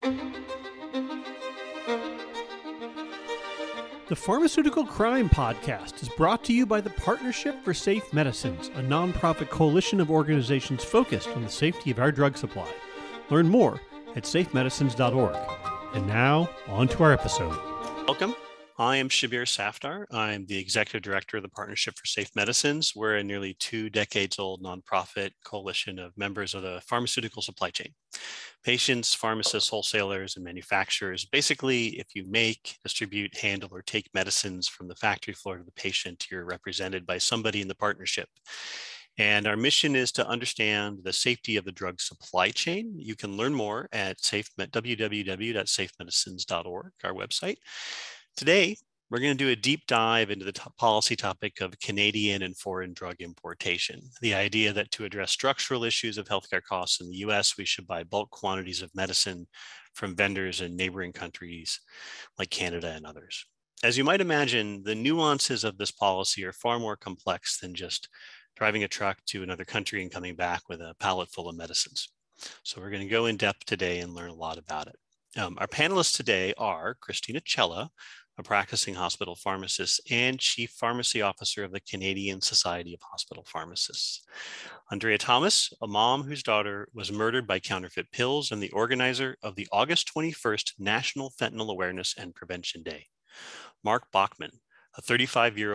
The Pharmaceutical Crime Podcast is brought to you by the Partnership for Safe Medicines, a nonprofit coalition of organizations focused on the safety of our drug supply. Learn more at safemedicines.org. And now, on to our episode. Welcome. I am Shabir Safdar. I'm the Executive Director of the Partnership for Safe Medicines. We're a nearly 2 decades old nonprofit coalition of members of the pharmaceutical supply chain. Patients, pharmacists, wholesalers, and manufacturers. Basically, if you make, distribute, handle, or take medicines from the factory floor to the patient, you're represented by somebody in the partnership. And our mission is to understand the safety of the drug supply chain. You can learn more at www.safemedicines.org, our website. Today, we're going to do a deep dive into the policy topic of Canadian and foreign drug importation. The idea that to address structural issues of healthcare costs in the US, we should buy bulk quantities of medicine from vendors in neighboring countries like Canada and others. As you might imagine, the nuances of this policy are far more complex than just driving a truck to another country and coming back with a pallet full of medicines. So we're going to go in depth today and learn a lot about it. Our panelists today are Christina Cella, a practicing hospital pharmacist and Chief Pharmacy Officer of the Canadian Society of Hospital Pharmacists. Andrea Thomas, a mom whose daughter was murdered by counterfeit pills and the organizer of the August 21st National Fentanyl Awareness and Prevention Day. Mark Bachman, a 35-year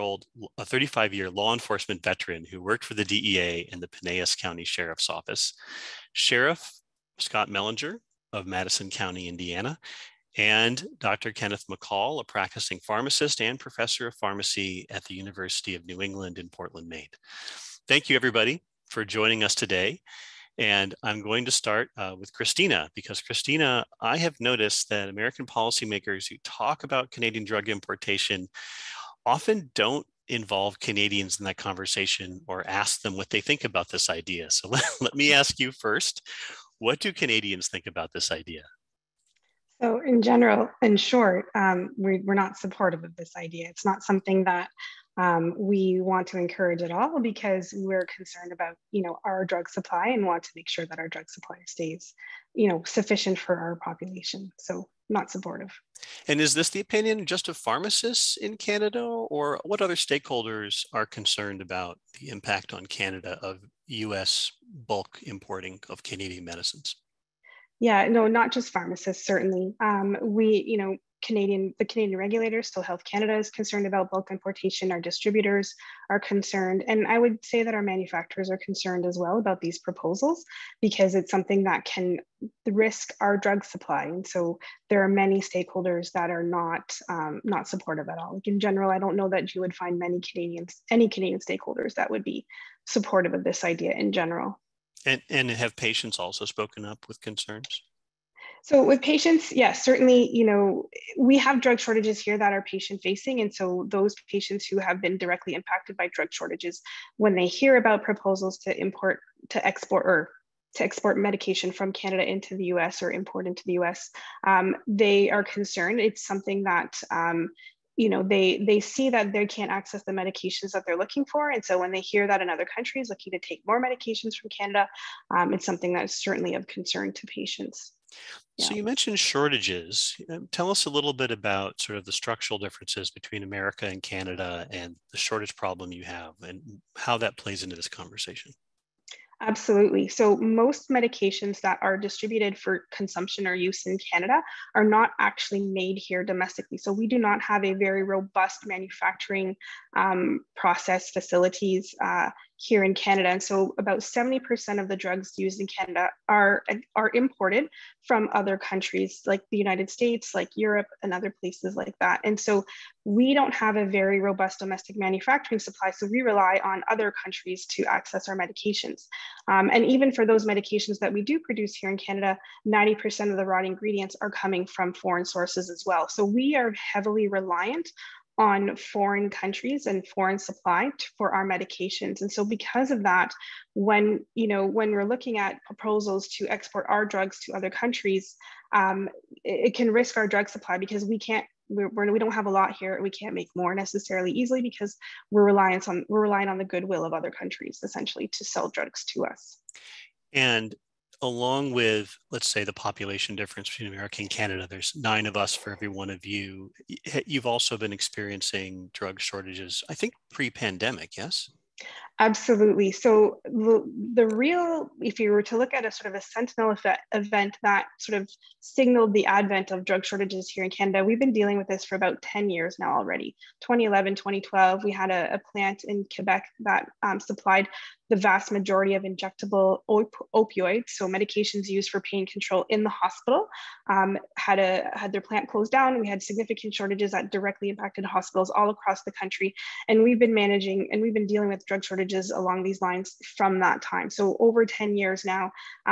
law enforcement veteran who worked for the DEA and the Pinellas County Sheriff's Office. Sheriff Scott Mellinger of Madison County, Indiana, and Dr. Kenneth McCall, a practicing pharmacist and professor of pharmacy at the University of New England in Portland, Maine. Thank you, everybody, for joining us today. And I'm going to start with Christina, because Christina, I have noticed that American policymakers who talk about Canadian drug importation often don't involve Canadians in that conversation or ask them what they think about this idea. So let me ask you first, what do Canadians think about this idea? So in general, in short, we're not supportive of this idea. It's not something that we want to encourage at all, because we're concerned about, our drug supply and want to make sure that our drug supply stays, sufficient for our population. So not supportive. And is this the opinion just of pharmacists in Canada, or what other stakeholders are concerned about the impact on Canada of US bulk importing of Canadian medicines? Yeah, no, not just pharmacists, certainly. The Canadian regulators, so Health Canada, is concerned about bulk importation. Our distributors are concerned. And I would say that our manufacturers are concerned as well about these proposals, because it's something that can risk our drug supply. And so there are many stakeholders that are not supportive at all. Like in general, I don't know that you would find any Canadian stakeholders that would be supportive of this idea in general. And have patients also spoken up with concerns? So with patients, yes, certainly, we have drug shortages here that are patient facing. And so those patients who have been directly impacted by drug shortages, when they hear about proposals to export medication from Canada into the US or import into the US, they are concerned. It's something that they see that they can't access the medications that they're looking for. And so when they hear that another country is looking to take more medications from Canada, it's something that's certainly of concern to patients. So you mentioned shortages. Tell us a little bit about sort of the structural differences between America and Canada and the shortage problem you have and how that plays into this conversation. Absolutely. So most medications that are distributed for consumption or use in Canada are not actually made here domestically. So we do not have a very robust manufacturing process facilities here in Canada. And so about 70% of the drugs used in Canada are imported from other countries like the United States, like Europe, and other places like that. And so we don't have a very robust domestic manufacturing supply. So we rely on other countries to access our medications. And even for those medications that we do produce here in Canada, 90% of the raw ingredients are coming from foreign sources as well. So we are heavily reliant on foreign countries and foreign supply for our medications. And so because of that, when we're looking at proposals to export our drugs to other countries, it can risk our drug supply, because we don't have a lot here. We can't make more necessarily easily, because we're relying on the goodwill of other countries essentially to sell drugs to us. And along with, let's say, the population difference between America and Canada, there's 9 of us for every one of you. You've also been experiencing drug shortages, I think, pre-pandemic, yes? Absolutely. So the real, if you were to look at a sort of a sentinel event that sort of signaled the advent of drug shortages here in Canada, we've been dealing with this for about 10 years now already. 2011, 2012, we had a plant in Quebec that supplied the vast majority of injectable opioids, so medications used for pain control in the hospital, had their plant closed down. We had significant shortages that directly impacted hospitals all across the country. And we've been dealing with drug shortages along these lines from that time. So over 10 years now,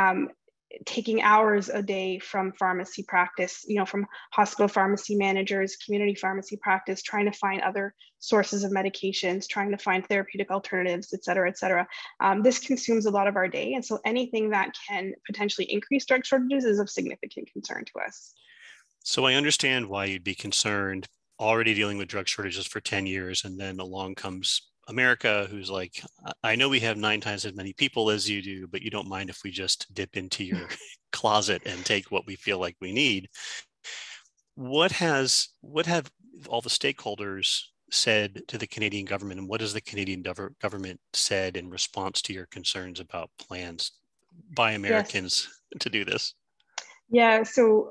taking hours a day from pharmacy practice, from hospital pharmacy managers, community pharmacy practice, trying to find other sources of medications, trying to find therapeutic alternatives, et cetera, et cetera. This consumes a lot of our day. And so anything that can potentially increase drug shortages is of significant concern to us. So I understand why you'd be concerned, already dealing with drug shortages for 10 years, and then along comes America, who's like, I know we have 9 times as many people as you do, but you don't mind if we just dip into your closet and take what we feel like we need. What have all the stakeholders said to the Canadian government, and what has the Canadian government said in response to your concerns about plans by Americans to do this? Yeah, so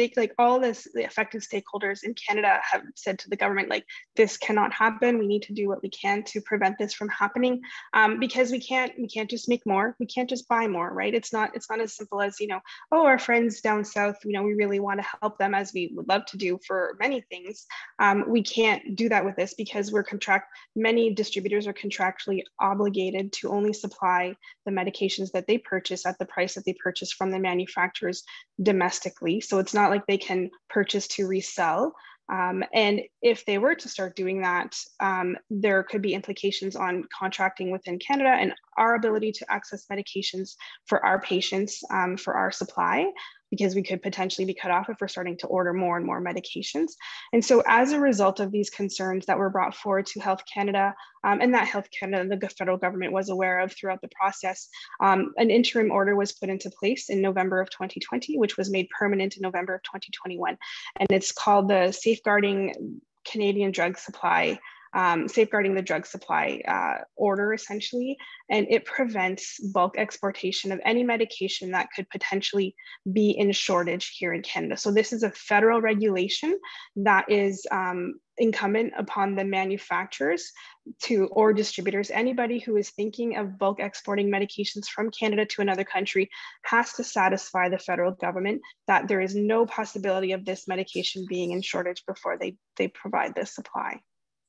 the affected stakeholders in Canada have said to the government, this cannot happen. We need to do what we can to prevent this from happening, because we can't just make more. We can't just buy more, right? It's not as simple as, our friends down south, we really want to help them, as we would love to do for many things. We can't do that with this because many distributors are contractually obligated to only supply the medications that they purchase at the price that they purchase from the manufacturers domestically. So it's not like they can purchase to resell. And if they were to start doing that, there could be implications on contracting within Canada and our ability to access medications for our patients, for our supply, because we could potentially be cut off if we're starting to order more and more medications. And so as a result of these concerns that were brought forward to Health Canada, and that Health Canada, the federal government, was aware of throughout the process, an interim order was put into place in November of 2020, which was made permanent in November of 2021. And it's called the Safeguarding Canadian Drug Supply, Safeguarding the Drug Supply order, essentially, and it prevents bulk exportation of any medication that could potentially be in shortage here in Canada. So this is a federal regulation that is incumbent upon the manufacturers or distributors. Anybody who is thinking of bulk exporting medications from Canada to another country has to satisfy the federal government that there is no possibility of this medication being in shortage before they provide this supply.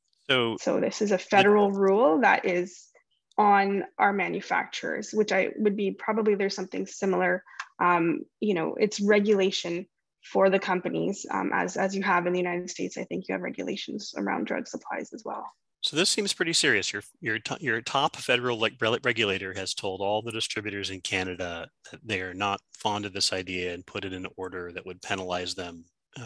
So this is a federal rule that is on our manufacturers, which there's something similar. It's regulation for the companies, as you have in the United States. I think you have regulations around drug supplies as well. So this seems pretty serious. Your top federal regulator has told all the distributors in Canada that they are not fond of this idea and put it in an order that would penalize them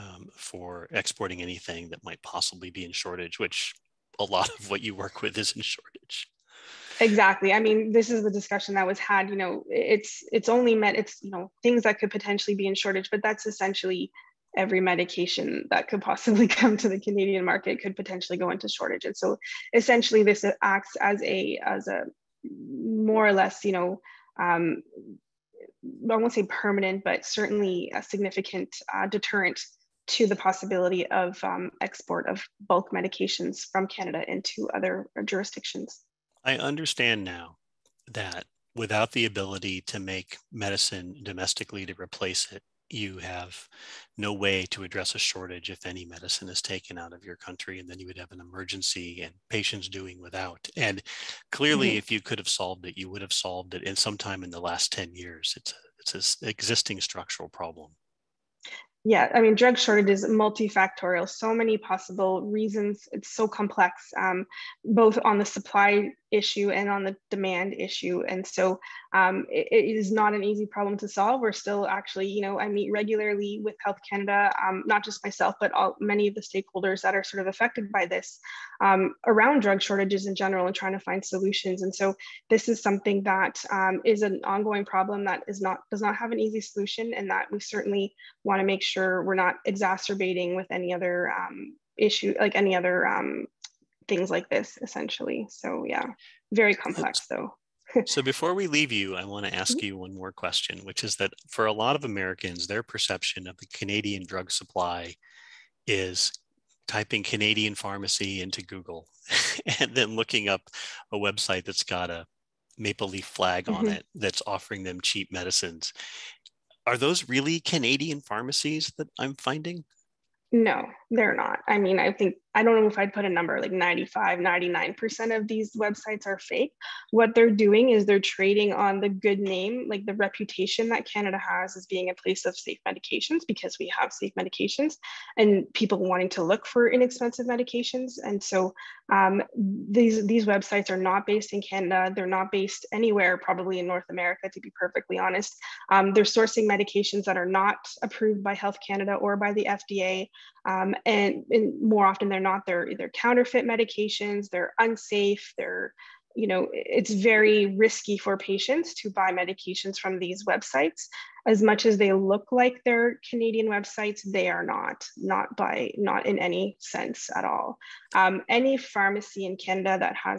for exporting anything that might possibly be in shortage, which a lot of what you work with is in shortage. Exactly. I mean, this is the discussion that was had. It's only things that could potentially be in shortage, but that's essentially every medication that could possibly come to the Canadian market could potentially go into shortage. And so essentially this acts as a more or less, I won't say permanent, but certainly a significant deterrent to the possibility of export of bulk medications from Canada into other jurisdictions. I understand now that without the ability to make medicine domestically to replace it, you have no way to address a shortage if any medicine is taken out of your country, and then you would have an emergency and patients doing without. And clearly, if you could have solved it, you would have solved it in sometime in the last 10 years. It's an existing structural problem. Yeah, I mean, drug shortage is multifactorial, so many possible reasons. It's so complex, both on the supply issue and on the demand issue. And so it is not an easy problem to solve. We're still actually, you know, I meet regularly with Health Canada, not just myself, but many of the stakeholders that are sort of affected by this around drug shortages in general and trying to find solutions. And so this is something that is an ongoing problem that does not have an easy solution, and that we certainly want to make sure we're not exacerbating with any other issue, like any other things like this, essentially. So yeah, very complex though. So before we leave you, I want to ask you one more question, which is that for a lot of Americans, their perception of the Canadian drug supply is typing Canadian pharmacy into Google and then looking up a website that's got a maple leaf flag on it that's offering them cheap medicines. Are those really Canadian pharmacies that I'm finding? No, they're not. I mean, I don't know if I'd put a number, like 95, 99% of these websites are fake. What they're doing is they're trading on the good name, like the reputation that Canada has as being a place of safe medications, because we have safe medications and people wanting to look for inexpensive medications. And so these websites are not based in Canada. They're not based anywhere, probably in North America, to be perfectly honest. They're sourcing medications that are not approved by Health Canada or by the FDA. And more often than not, they're either counterfeit medications, they're unsafe, it's very risky for patients to buy medications from these websites. As much as they look like they're Canadian websites, they are not in any sense at all. Any pharmacy in Canada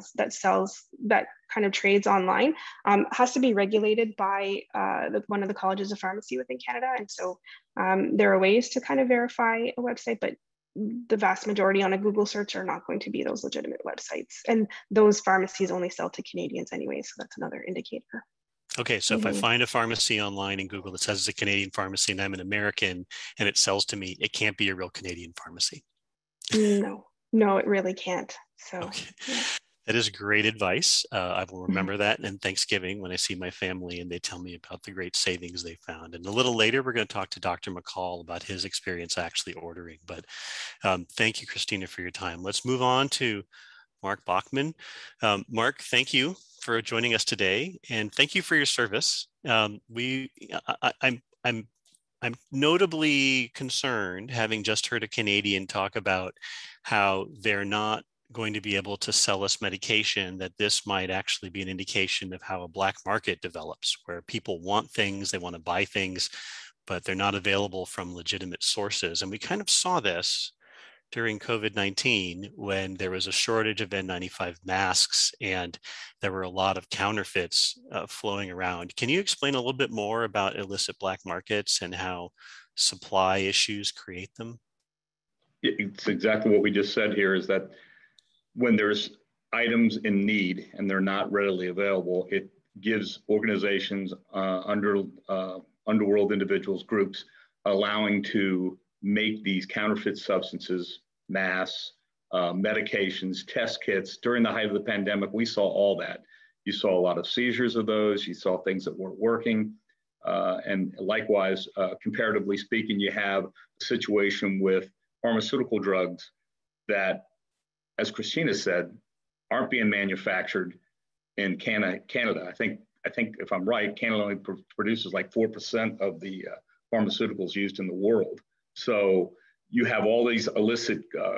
that kind of trades online has to be regulated by one of the colleges of pharmacy within Canada. And so there are ways to kind of verify a website, but the vast majority on a Google search are not going to be those legitimate websites. And those pharmacies only sell to Canadians anyway, so that's another indicator. Okay, so if I find a pharmacy online in Google that says it's a Canadian pharmacy and I'm an American and it sells to me, it can't be a real Canadian pharmacy. No, it really can't. So okay. Yeah. That is great advice. I will remember that in Thanksgiving when I see my family and they tell me about the great savings they found. And a little later, we're going to talk to Dr. McCall about his experience actually ordering. But thank you, Christina, for your time. Let's move on to Mark Bachman. Mark, thank you for joining us today, and thank you for your service. I'm notably concerned, having just heard a Canadian talk about how they're not going to be able to sell us medication, that this might actually be an indication of how a black market develops, where people want things, they want to buy things, but they're not available from legitimate sources. And we kind of saw this during COVID-19 when there was a shortage of N95 masks and there were a lot of counterfeits flowing around. Can you explain a little bit more about illicit black markets and how supply issues create them? It's exactly what we just said here, is that when there's items in need and they're not readily available, it gives organizations, underworld individuals, groups, allowing to make these counterfeit substances, masks, medications, test kits. During the height of the pandemic, we saw all that. You saw a lot of seizures of those. You saw things that weren't working. And likewise, comparatively speaking, you have a situation with pharmaceutical drugs that, as Christina said, aren't being manufactured in Canada. I think if I'm right, Canada only produces like 4% of the pharmaceuticals used in the world. So you have all these illicit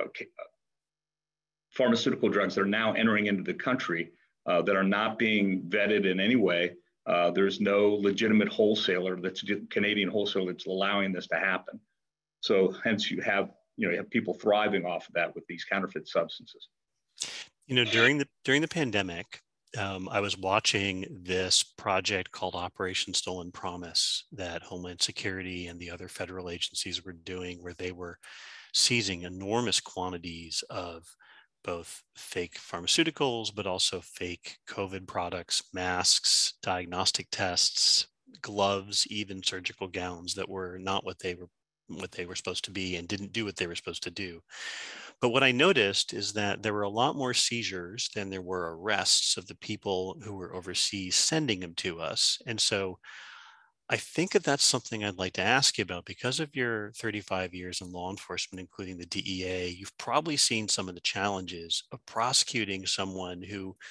pharmaceutical drugs that are now entering into the country that are not being vetted in any way. There's no legitimate wholesaler, that's Canadian wholesaler, that's allowing this to happen. So hence you have people thriving off of that with these counterfeit substances. During the pandemic, I was watching this project called Operation Stolen Promise that Homeland Security and the other federal agencies were doing, where they were seizing enormous quantities of both fake pharmaceuticals, but also fake COVID products, masks, diagnostic tests, gloves, even surgical gowns that were not what they were supposed to be and didn't do what they were supposed to do. But what I noticed is that there were a lot more seizures than there were arrests of the people who were overseas sending them to us. And so I think that that's something I'd like to ask you about. Because of your 35 years in law enforcement, including the DEA, you've probably seen some of the challenges of prosecuting someone who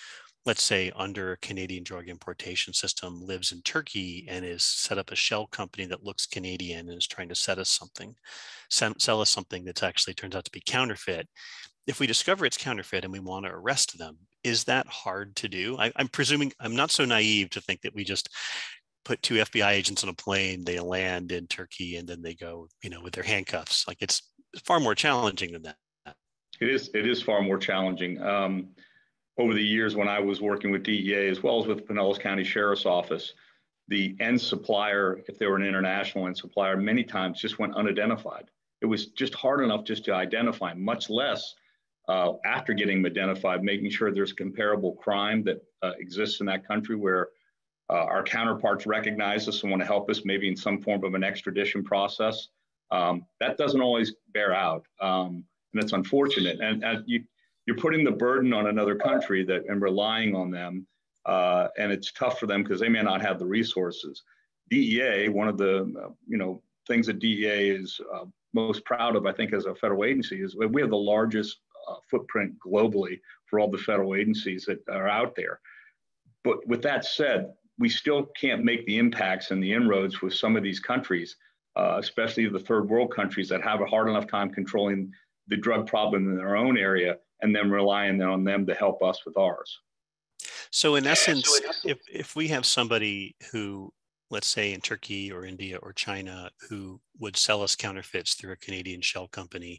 let's say under a Canadian drug importation system, lives in Turkey and is set up a shell company that looks Canadian and is trying to sell us something that's actually turns out to be counterfeit. If we discover it's counterfeit and we want to arrest them, is that hard to do? I'm presuming, I'm not so naive to think that we just put 2 FBI agents on a plane, they land in Turkey, and then they go, with their handcuffs. Like, it's far more challenging than that. It is far more challenging. Over the years when I was working with DEA as well as with Pinellas County Sheriff's Office, the end supplier, if they were an international end supplier, many times just went unidentified. It was just hard enough just to identify, much less after getting them identified, making sure there's comparable crime that exists in that country where our counterparts recognize us and want to help us, maybe in some form of an extradition process. That doesn't always bear out, and it's unfortunate. And you're putting the burden on another country and relying on them, and it's tough for them because they may not have the resources. DEA, one of the things that DEA is most proud of, I think, as a federal agency, is we have the largest footprint globally for all the federal agencies that are out there. But with that said, we still can't make the impacts and the inroads with some of these countries, especially the third world countries that have a hard enough time controlling the drug problem in their own area and then relying on them to help us with ours. So in essence, if we have somebody who, let's say in Turkey or India or China, who would sell us counterfeits through a Canadian shell company,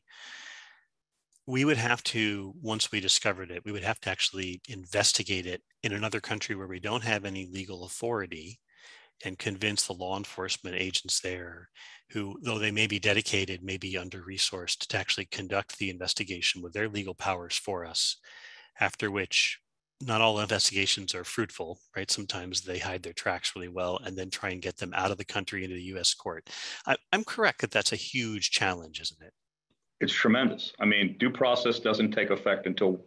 we would have to, once we discovered it, we would have to actually investigate it in another country where we don't have any legal authority and convince the law enforcement agents there who, though they may be dedicated, may be under-resourced, to actually conduct the investigation with their legal powers for us, after which not all investigations are fruitful, right? Sometimes they hide their tracks really well and then try and get them out of the country into the US court. I'm correct that that's a huge challenge, isn't it? It's tremendous. I mean, due process doesn't take effect until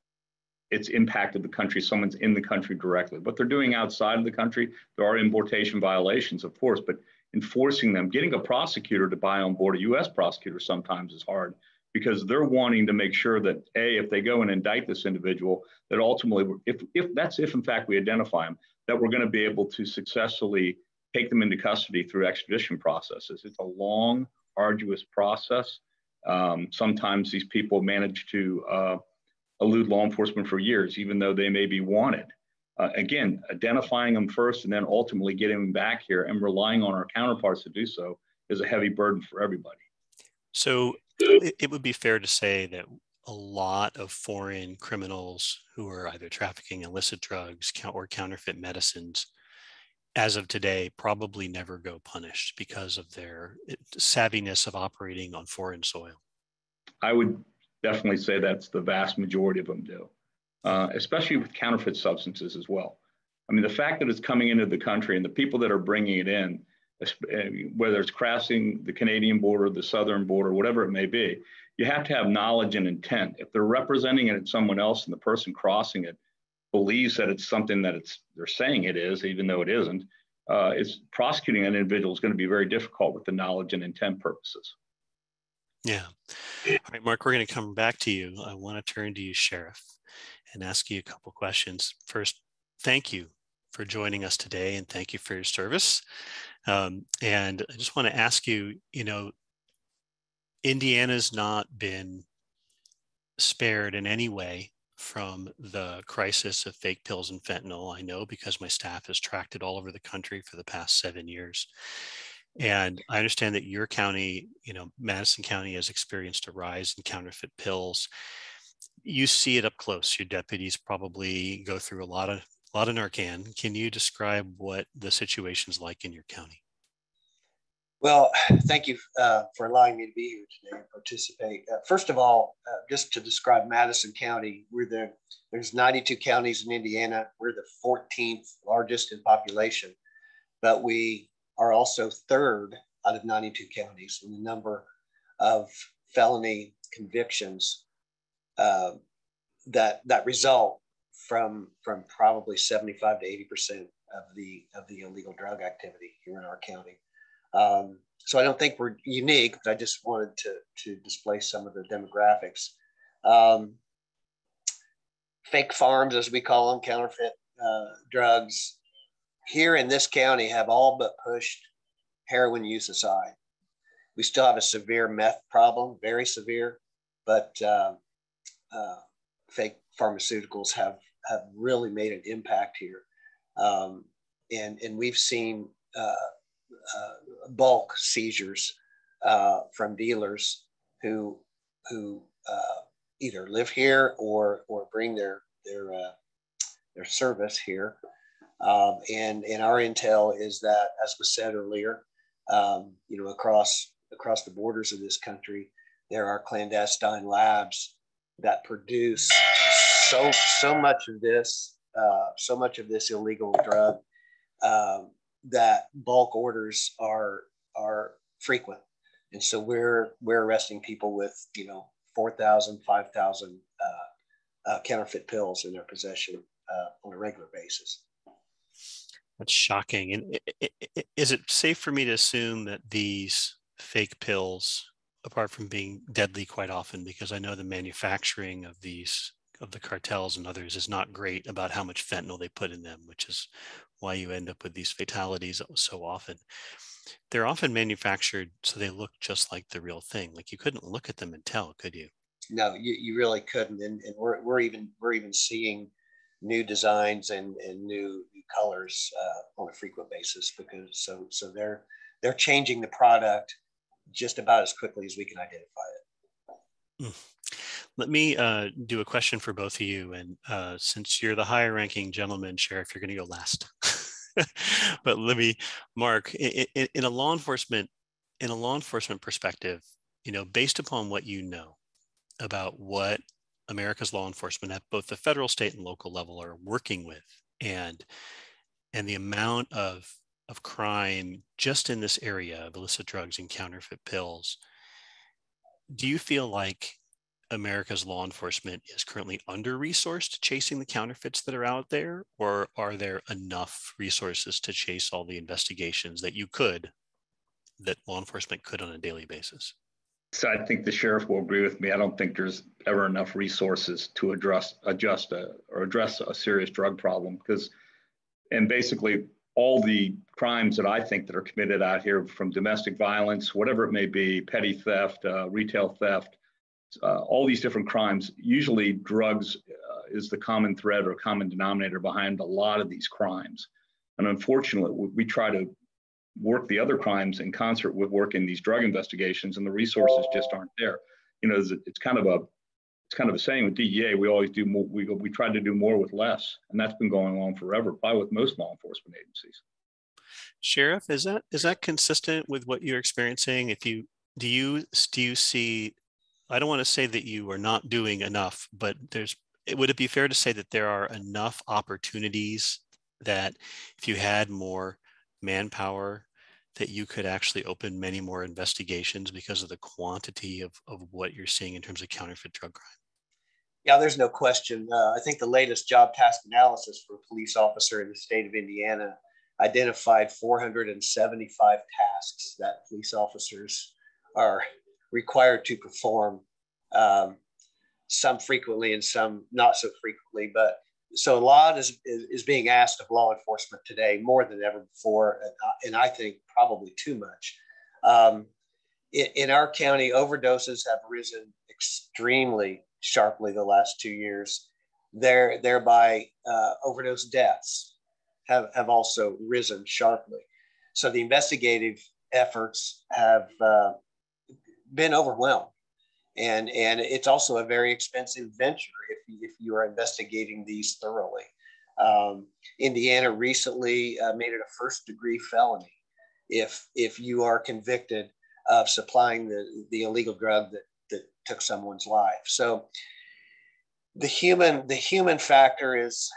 it's impacted the country, someone's in the country directly. What they're doing outside of the country, there are importation violations, of course, but enforcing them, getting a prosecutor to buy on board, a US prosecutor sometimes is hard because they're wanting to make sure that, if they go and indict this individual, that ultimately, if in fact we identify them, that we're going to be able to successfully take them into custody through extradition processes. It's a long, arduous process. Sometimes these people manage to elude law enforcement for years, even though they may be wanted. Again, identifying them first and then ultimately getting them back here and relying on our counterparts to do so is a heavy burden for everybody. So it would be fair to say that a lot of foreign criminals who are either trafficking illicit drugs or counterfeit medicines, as of today, probably never go punished because of their savviness of operating on foreign soil. I would definitely say that's the vast majority of them do, especially with counterfeit substances as well. I mean, the fact that it's coming into the country and the people that are bringing it in, whether it's crossing the Canadian border, the southern border, whatever it may be, you have to have knowledge and intent. If they're representing it as someone else and the person crossing it believes that it's something that they're saying it is, even though it isn't, is prosecuting an individual is going to be very difficult with the knowledge and intent purposes. Yeah. All right, Mark, we're going to come back to you. I want to turn to you, Sheriff, and ask you a couple questions. First, thank you for joining us today, and thank you for your service. And I just want to ask you, Indiana's not been spared in any way from the crisis of fake pills and fentanyl. I know because my staff has tracked it all over the country for the past 7 years. And I understand that your county, Madison County, has experienced a rise in counterfeit pills. You see it up close. Your deputies probably go through a lot of Narcan. Can you describe what the situation's like in your county? Well, thank you for allowing me to be here today and participate. First of all, just to describe Madison County, there's 92 counties in Indiana. We're the 14th largest in population, but we are also third out of 92 counties in the number of felony convictions that result from probably 75 to 80% of the illegal drug activity here in our county. So I don't think we're unique, but I just wanted to display some of the demographics. fake farms, as we call them, counterfeit drugs here in this county have all but pushed heroin use aside. We still have a severe meth problem, very severe, but fake pharmaceuticals have really made an impact here. And we've seen bulk seizures from dealers who either live here or bring their service here. And our intel is that, as was said earlier, across the borders of this country, there are clandestine labs that produce so much of this illegal drug that bulk orders are frequent. And so we're arresting people with 4,000, 5,000 counterfeit pills in their possession on a regular basis. That's shocking. And is it safe for me to assume that these fake pills, apart from being deadly quite often, because I know the manufacturing of the cartels and others is not great about how much fentanyl they put in them, which is why you end up with these fatalities so often. They're often manufactured so they look just like the real thing. Like, you couldn't look at them and tell, could you? No, you really couldn't. And we're even seeing new designs and new colors on a frequent basis, because so they're changing the product just about as quickly as we can identify it. Let me do a question for both of you. And since you're the higher ranking gentleman, Sheriff, you're going to go last. But let me, Mark, in a law enforcement perspective, based upon what you know about what America's law enforcement at both the federal, state, and local level are working with, and the amount of crime just in this area of illicit drugs and counterfeit pills, do you feel like America's law enforcement is currently under-resourced chasing the counterfeits that are out there, or are there enough resources to chase all the investigations that law enforcement could on a daily basis? So I think the sheriff will agree with me. I don't think there's ever enough resources to address a serious drug problem, and basically all the crimes that I think that are committed out here, from domestic violence, whatever it may be, petty theft, retail theft, all these different crimes, usually drugs is the common thread or common denominator behind a lot of these crimes. And unfortunately, we try to work the other crimes in concert with working these drug investigations, and the resources just aren't there. It's kind of a saying with DEA. We always do more. We try to do more with less, and that's been going on forever, probably with most law enforcement agencies. Sheriff, is that consistent with what you're experiencing? Do you see? I don't want to say that you are not doing enough, but would it be fair to say that there are enough opportunities that if you had more manpower, that you could actually open many more investigations because of the quantity of what you're seeing in terms of counterfeit drug crime? Yeah, there's no question. I think the latest job task analysis for a police officer in the state of Indiana identified 475 tasks that police officers are required to perform, some frequently and some not so frequently. But so a lot is being asked of law enforcement today, more than ever before, and I think probably too much. In our county, overdoses have risen extremely sharply the last 2 years. Thereby, overdose deaths have also risen sharply. So the investigative efforts have been overwhelmed. And it's also a very expensive venture if you are investigating these thoroughly. Indiana recently made it a first-degree felony if you are convicted of supplying the illegal drug that took someone's life. So the human factor is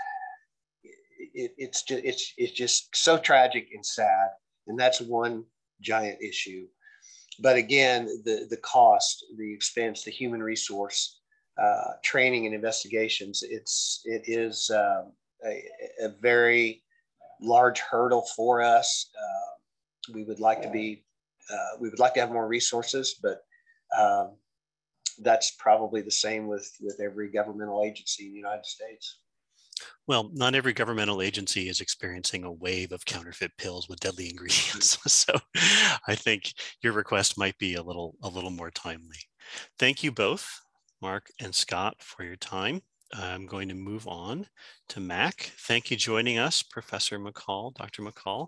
it's just so tragic and sad, and that's one giant issue. But again, the cost, the expense, the human resource, training and investigations, it is a very large hurdle for us. We would like to have more resources, but that's probably the same with every governmental agency in the United States. Well, not every governmental agency is experiencing a wave of counterfeit pills with deadly ingredients. So I think your request might be a little more timely. Thank you both, Mark and Scott, for your time. I'm going to move on to Mac. Thank you for joining us, Professor McCall, Dr. McCall.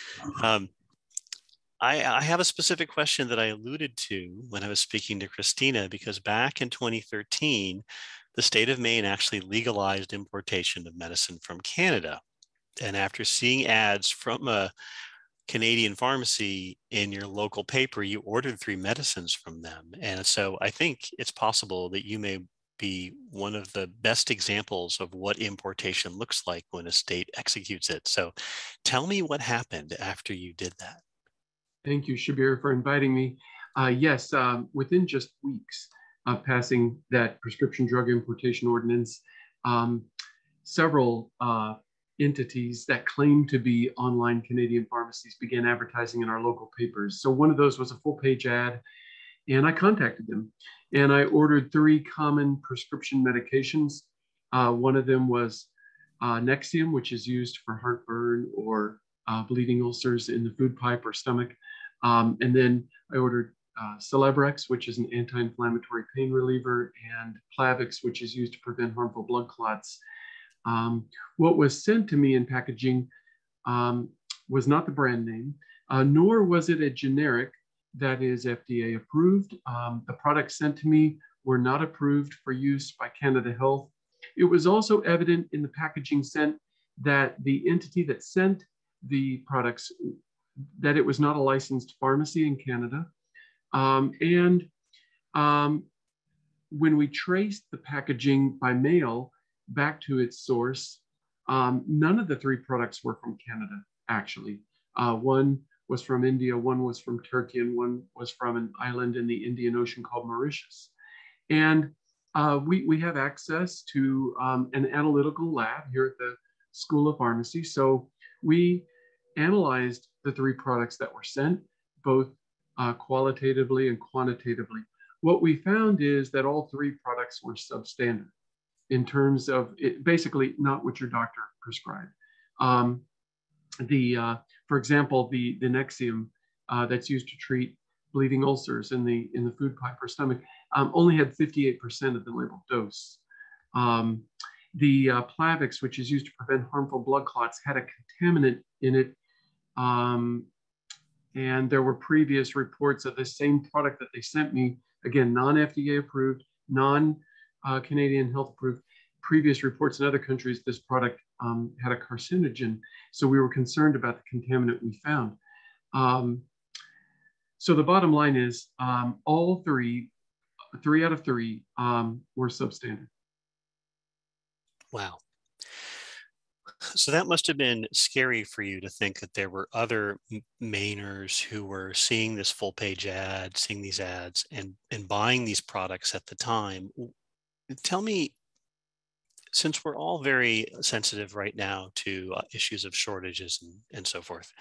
I have a specific question that I alluded to when I was speaking to Christina, because back in 2013, the state of Maine actually legalized importation of medicine from Canada. And after seeing ads from a Canadian pharmacy in your local paper, you ordered 3 medicines from them. And so I think it's possible that you may be one of the best examples of what importation looks like when a state executes it. So tell me what happened after you did that. Thank you, Shabir, for inviting me. Yes, within just weeks of passing that prescription drug importation ordinance, several entities that claim to be online Canadian pharmacies began advertising in our local papers. So one of those was a full-page ad, and I contacted them. And I ordered 3 common prescription medications. One of them was Nexium, which is used for heartburn or bleeding ulcers in the food pipe or stomach. And then I ordered Celebrex, which is an anti-inflammatory pain reliever, and Plavix, which is used to prevent harmful blood clots. What was sent to me in packaging was not the brand name, nor was it a generic that is FDA approved. The products sent to me were not approved for use by Canada Health. It was also evident in the packaging sent that the entity that sent the products, that it was not a licensed pharmacy in Canada. When we traced the packaging by mail back to its source, none of the 3 products were from Canada, actually. One was from India, one was from Turkey, and one was from an island in the Indian Ocean called Mauritius. And we have access to an analytical lab here at the School of Pharmacy. So we analyzed the 3 products that were sent, both qualitatively and quantitatively. What we found is that all 3 products were substandard in terms of basically not what your doctor prescribed. For example, the Nexium that's used to treat bleeding ulcers in the food pipe or stomach only had 58% of the labeled dose. The Plavix, which is used to prevent harmful blood clots, had a contaminant in it. And there were previous reports of the same product that they sent me, again, non-FDA approved, non-Canadian Health approved. Previous reports in other countries, this product had a carcinogen. So we were concerned about the contaminant we found. So the bottom line is all 3 out of 3 were substandard. Wow. So that must have been scary for you to think that there were other Mainers who were seeing this full-page ad, seeing these ads, and buying these products at the time. Tell me, since we're all very sensitive right now to issues of shortages and so forth,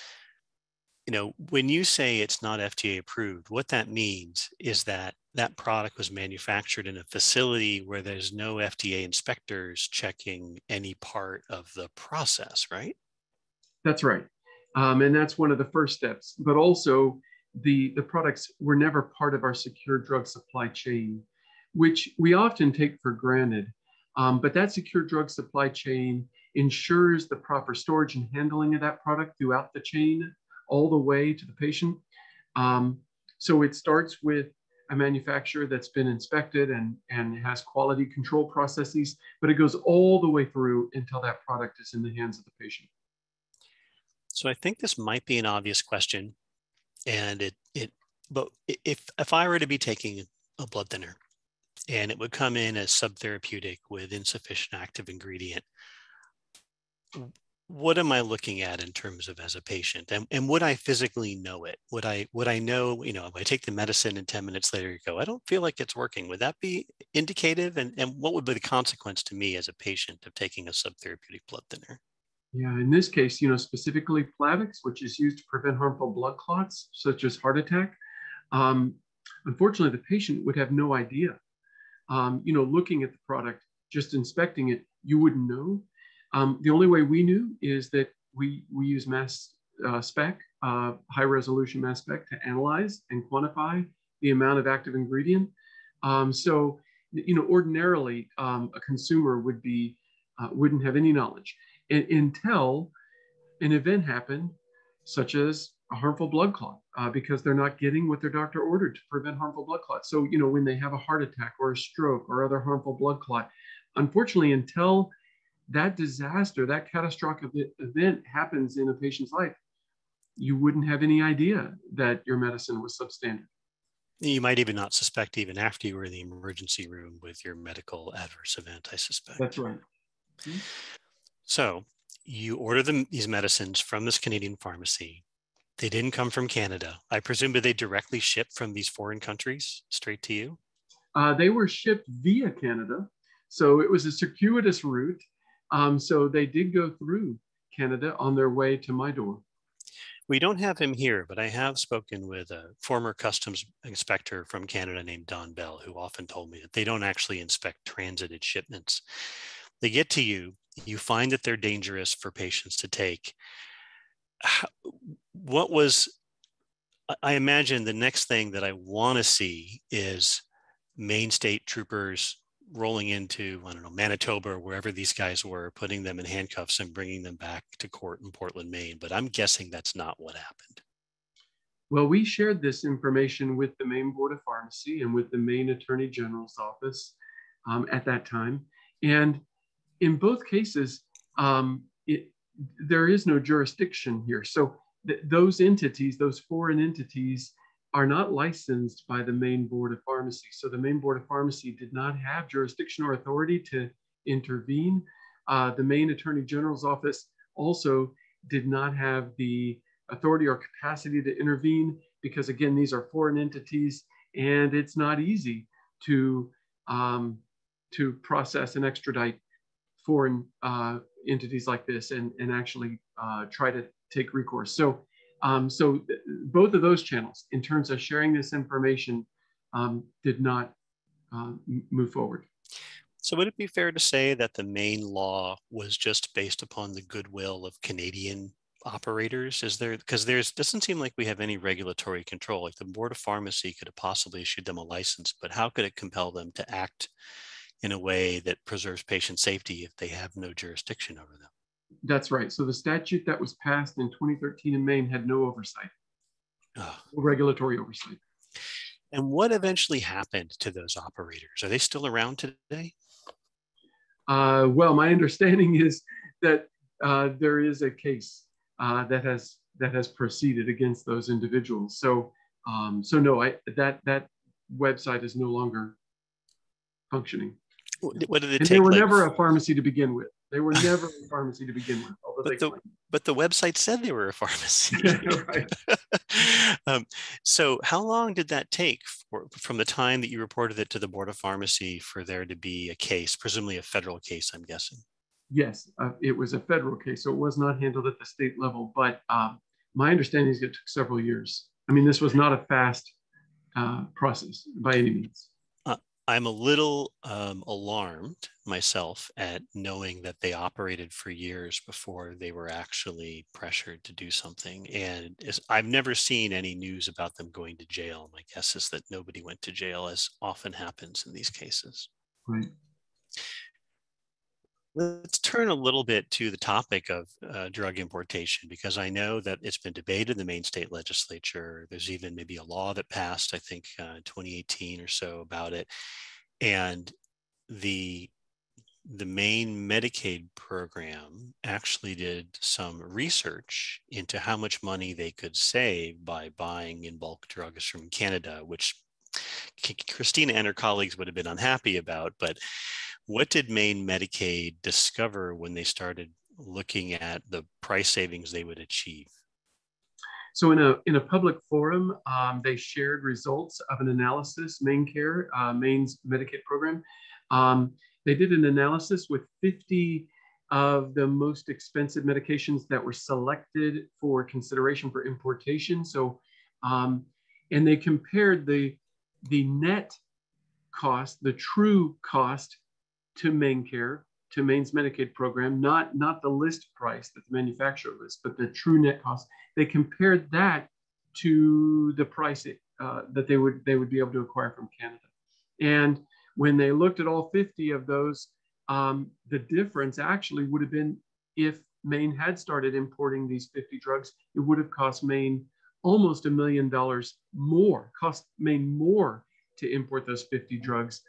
when you say it's not FDA approved, what that means is that that product was manufactured in a facility where there's no FDA inspectors checking any part of the process, right? That's right. And that's one of the first steps. But also, the products were never part of our secure drug supply chain, which we often take for granted. But that secure drug supply chain ensures the proper storage and handling of that product throughout the chain, all the way to the patient. So it starts with a manufacturer that's been inspected and has quality control processes, but it goes all the way through until that product is in the hands of the patient. So I think this might be an obvious question, and but if I were to be taking a blood thinner and it would come in as subtherapeutic with insufficient active ingredient, what am I looking at in terms of as a patient? And would I physically know it? Would I know, if I take the medicine and 10 minutes later you go, I don't feel like it's working. Would that be indicative? And what would be the consequence to me as a patient of taking a subtherapeutic blood thinner? Yeah, in this case, specifically Plavix, which is used to prevent harmful blood clots, such as heart attack. unfortunately, the patient would have no idea. Looking at the product, just inspecting it, you wouldn't know. The only way we knew is that we use mass spec, high resolution mass spec, to analyze and quantify the amount of active ingredient. Ordinarily, a consumer wouldn't have any knowledge until an event happened, such as a harmful blood clot, because they're not getting what their doctor ordered to prevent harmful blood clots. So, when they have a heart attack or a stroke or other harmful blood clot, unfortunately, until that disaster, that catastrophic event happens in a patient's life, you wouldn't have any idea that your medicine was substandard. You might even not suspect even after you were in the emergency room with your medical adverse event, I suspect. That's right. Mm-hmm. So you order these medicines from this Canadian pharmacy. They didn't come from Canada. I presume that they directly shipped from these foreign countries straight to you? They were shipped via Canada. So it was a circuitous route. So they did go through Canada on their way to my door. We don't have him here, but I have spoken with a former customs inspector from Canada named Don Bell, who often told me that they don't actually inspect transited shipments. They get to you, you find that they're dangerous for patients to take. I imagine the next thing that I want to see is Maine State troopers rolling into, I don't know, Manitoba or wherever these guys were, putting them in handcuffs and bringing them back to court in Portland, Maine. But I'm guessing that's not what happened. Well, we shared this information with the Maine Board of Pharmacy and with the Maine Attorney General's office at that time. And in both cases, there is no jurisdiction here. So those entities, those foreign entities, are not licensed by the Maine Board of Pharmacy. So the Maine Board of Pharmacy did not have jurisdiction or authority to intervene. The Maine Attorney General's office also did not have the authority or capacity to intervene because, again, these are foreign entities, and it's not easy to process and extradite foreign entities like this and actually try to take recourse. So both of those channels, in terms of sharing this information, did not move forward. So would it be fair to say that the Maine law was just based upon the goodwill of Canadian operators? Because doesn't seem like we have any regulatory control. Like the Board of Pharmacy could have possibly issued them a license, but how could it compel them to act in a way that preserves patient safety if they have no jurisdiction over them? That's right. So the statute that was passed in 2013 in Maine had no oversight, no regulatory oversight. And what eventually happened to those operators? Are they still around today? Well, my understanding is that there is a case that has proceeded against those individuals. So no, that website is no longer functioning. What did it and take? They were never a pharmacy to begin with. They were never a pharmacy to begin with. But the website said they were a pharmacy. Right. So how long did that take from the time that you reported it to the Board of Pharmacy for there to be a case, presumably a federal case, I'm guessing? Yes, it was a federal case, so it was not handled at the state level. But my understanding is it took several years. I mean, this was not a fast process by any means. I'm a little alarmed myself at knowing that they operated for years before they were actually pressured to do something. And I've never seen any news about them going to jail. My guess is that nobody went to jail, as often happens in these cases. Right. Let's turn a little bit to the topic of drug importation, because I know that it's been debated in the Maine state legislature. There's even maybe a law that passed, I think, 2018 or so about it. And the Maine Medicaid program actually did some research into how much money they could save by buying in bulk drugs from Canada, which Christina and her colleagues would have been unhappy about. But what did Maine Medicaid discover when they started looking at the price savings they would achieve? So in a public forum, they shared results of an analysis, MaineCare, Maine's Medicaid program. They did an analysis with 50 of the most expensive medications that were selected for consideration for importation. So, and they compared the the net cost, the true cost to MaineCare, to Maine's Medicaid program, not the list price that the manufacturer lists, but the true net cost. They compared that to the price that they would be able to acquire from Canada. And when they looked at all 50 of those, the difference actually would have been, if Maine had started importing these 50 drugs, it would have cost Maine almost $1 million more, cost Maine more to import those 50 drugs,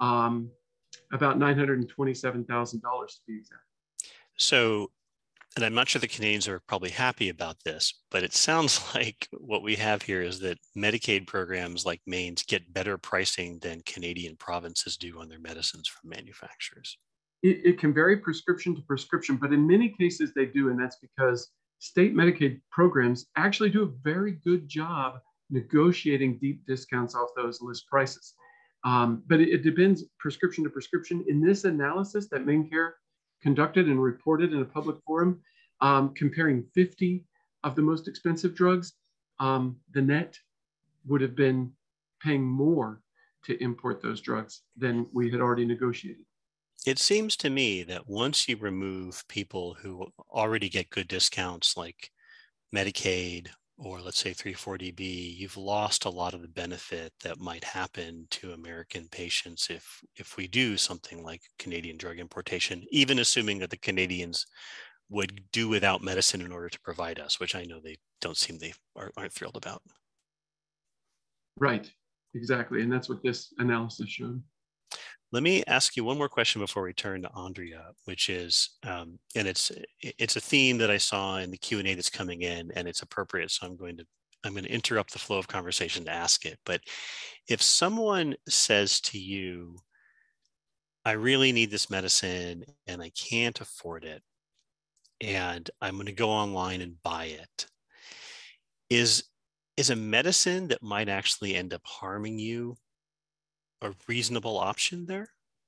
about $927,000 to be exact. So, and I'm not sure the Canadians are probably happy about this, but it sounds like what we have here is that Medicaid programs like Maine's get better pricing than Canadian provinces do on their medicines from manufacturers. It can vary prescription to prescription, but in many cases they do, and that's because state Medicaid programs actually do a very good job negotiating deep discounts off those list prices. But it depends prescription to prescription. In this analysis that MaineCare conducted and reported in a public forum, comparing 50 of the most expensive drugs, the net would have been paying more to import those drugs than we had already negotiated. It seems to me that once you remove people who already get good discounts like Medicaid or let's say 340B, you've lost a lot of the benefit that might happen to American patients if we do something like Canadian drug importation, even assuming that the Canadians would do without medicine in order to provide us, which I know they don't seem aren't thrilled about. Right, exactly. And that's what this analysis showed. Let me ask you one more question before we turn to Andrea, which is, and it's a theme that I saw in the Q&A that's coming in, and it's appropriate. So I'm going to interrupt the flow of conversation to ask it. But if someone says to you, I really need this medicine and I can't afford it, and I'm going to go online and buy it, is a medicine that might actually end up harming you a reasonable option there?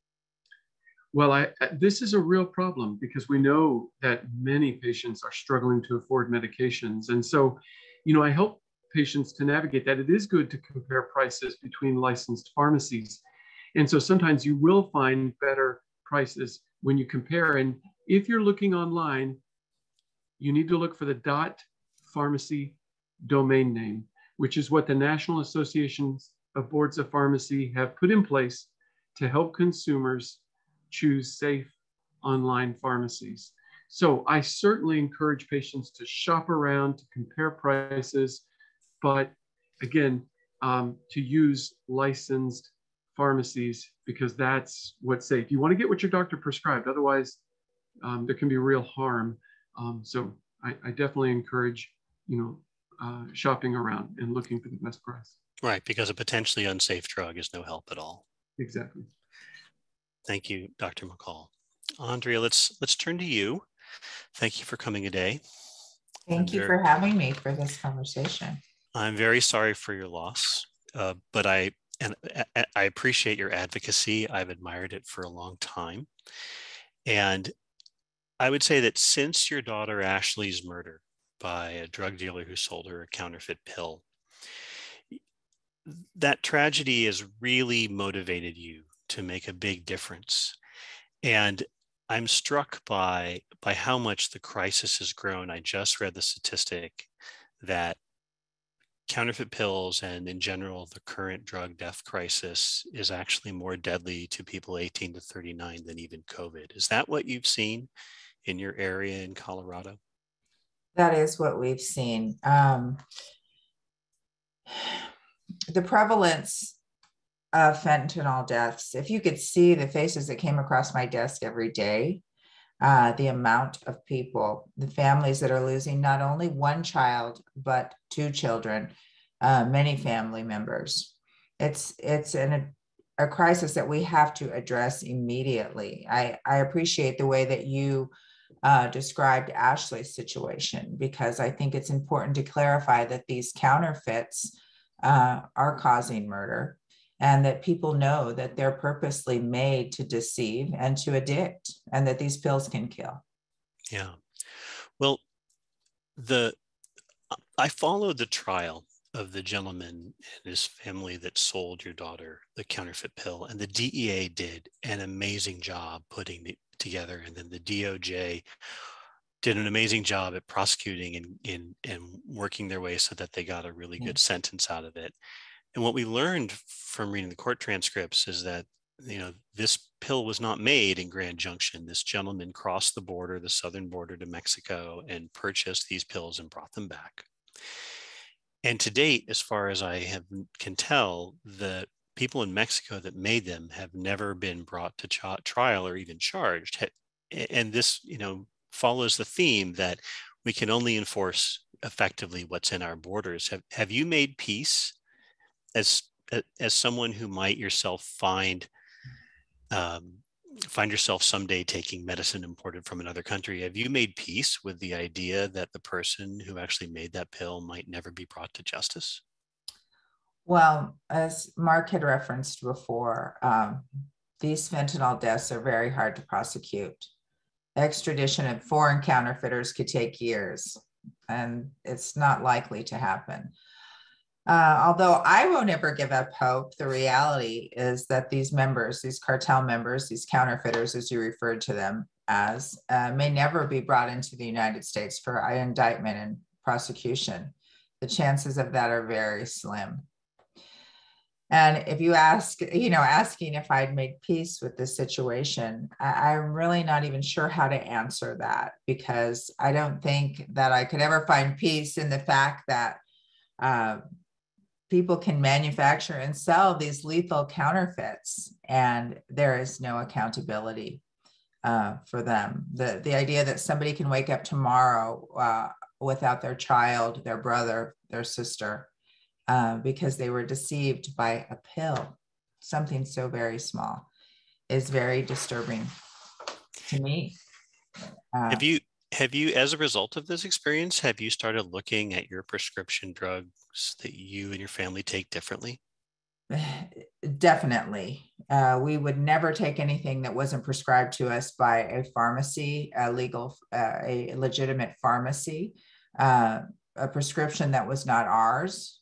Well, this is a real problem because we know that many patients are struggling to afford medications. And so, I help patients to navigate that. It is good to compare prices between licensed pharmacies. And so sometimes you will find better prices when you compare. And if you're looking online, you need to look for the .pharmacy domain name, which is what the National Associations of Boards of Pharmacy have put in place to help consumers choose safe online pharmacies. So I certainly encourage patients to shop around, to compare prices, but again, to use licensed pharmacies because that's what's safe. You want to get what your doctor prescribed, otherwise there can be real harm. So I definitely encourage, shopping around and looking for the best price. Right, because a potentially unsafe drug is no help at all. Exactly. Thank you, Dr. McCall. Andrea, let's turn to you. Thank you for coming today. Thank you for having me for this conversation. I'm very sorry for your loss, but I appreciate your advocacy. I've admired it for a long time. And I would say that since your daughter Ashley's murder by a drug dealer who sold her a counterfeit pill, that tragedy has really motivated you to make a big difference. And I'm struck by how much the crisis has grown. I just read the statistic that counterfeit pills and in general, the current drug death crisis is actually more deadly to people 18 to 39 than even COVID. Is that what you've seen in your area in Colorado? That is what we've seen. The prevalence of fentanyl deaths, if you could see the faces that came across my desk every day, the amount of people, the families that are losing not only one child, but two children, many family members. It's a crisis that we have to address immediately. I appreciate the way that you described Ashley's situation, because I think it's important to clarify that these counterfeits are causing murder, and that people know that they're purposely made to deceive and to addict, and that these pills can kill. Yeah. Well, I followed the trial of the gentleman and his family that sold your daughter the counterfeit pill, and the DEA did an amazing job putting it together, and then the DOJ did an amazing job at prosecuting and working their way so that they got a really good sentence out of it. And what we learned from reading the court transcripts is that, this pill was not made in Grand Junction. This gentleman crossed the border, the southern border to Mexico, and purchased these pills and brought them back. And to date, as far as I can tell, the people in Mexico that made them have never been brought to trial or even charged. And this, follows the theme that we can only enforce effectively what's in our borders. Have you made peace as someone who might yourself find yourself someday taking medicine imported from another country? Have you made peace with the idea that the person who actually made that pill might never be brought to justice? Well, as Mark had referenced before, these fentanyl deaths are very hard to prosecute. Extradition of foreign counterfeiters could take years, and it's not likely to happen. Although I won't ever give up hope, the reality is that these members, these cartel members, these counterfeiters, as you referred to them as, may never be brought into the United States for indictment and prosecution. The chances of that are very slim. And if you ask, asking if I'd made peace with this situation, I'm really not even sure how to answer that, because I don't think that I could ever find peace in the fact that people can manufacture and sell these lethal counterfeits, and there is no accountability for them. The idea that somebody can wake up tomorrow without their child, their brother, their sister, because they were deceived by a pill, something so very small, is very disturbing to me. Have you, as a result of this experience, have you started looking at your prescription drugs that you and your family take differently? Definitely. We would never take anything that wasn't prescribed to us by a pharmacy, a legitimate pharmacy, a prescription that was not ours.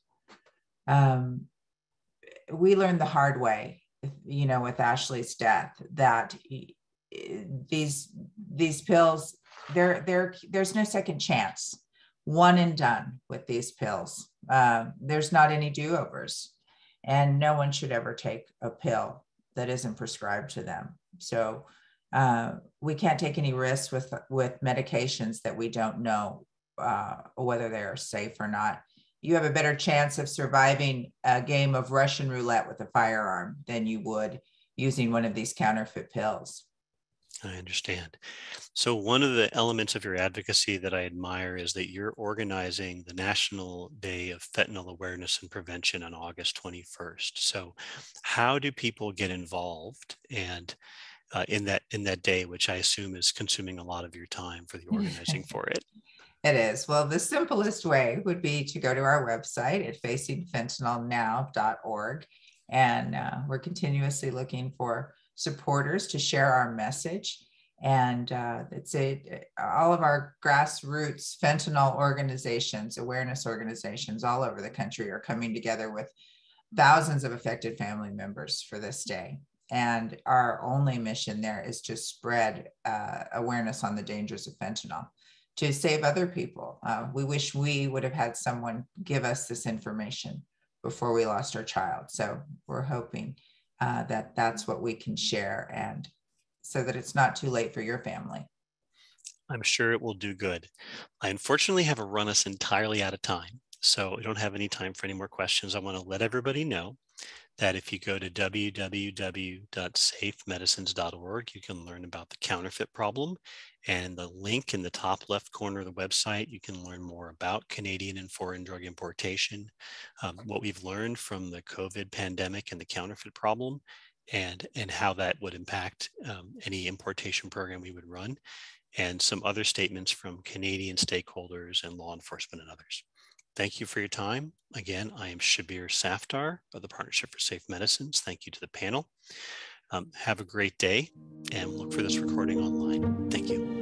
We learned the hard way, with Ashley's death, that these pills, there's no second chance. One and done with these pills. There's not any do-overs, and no one should ever take a pill that isn't prescribed to them. So we can't take any risks with medications that we don't know whether they are safe or not. You have a better chance of surviving a game of Russian roulette with a firearm than you would using one of these counterfeit pills. I understand. So one of the elements of your advocacy that I admire is that you're organizing the National Day of Fentanyl Awareness and Prevention on August 21st. So how do people get involved and in that day, which I assume is consuming a lot of your time for the organizing for it? It is. Well, the simplest way would be to go to our website at facingfentanylnow.org. And we're continuously looking for supporters to share our message. And all of our grassroots fentanyl organizations, awareness organizations all over the country are coming together with thousands of affected family members for this day. And our only mission there is to spread awareness on the dangers of fentanyl, to save other people. We wish we would have had someone give us this information before we lost our child. So we're hoping that that's what we can share, and so that it's not too late for your family. I'm sure it will do good. I unfortunately have run us entirely out of time, so I don't have any time for any more questions. I want to let everybody know that if you go to www.safemedicines.org, you can learn about the counterfeit problem. And the link in the top left corner of the website, you can learn more about Canadian and foreign drug importation, what we've learned from the COVID pandemic and the counterfeit problem, and how that would impact any importation program we would run, and some other statements from Canadian stakeholders and law enforcement and others. Thank you for your time. Again, I am Shabir Safdar of the Partnership for Safe Medicines. Thank you to the panel. Have a great day, and look for this recording online. Thank you.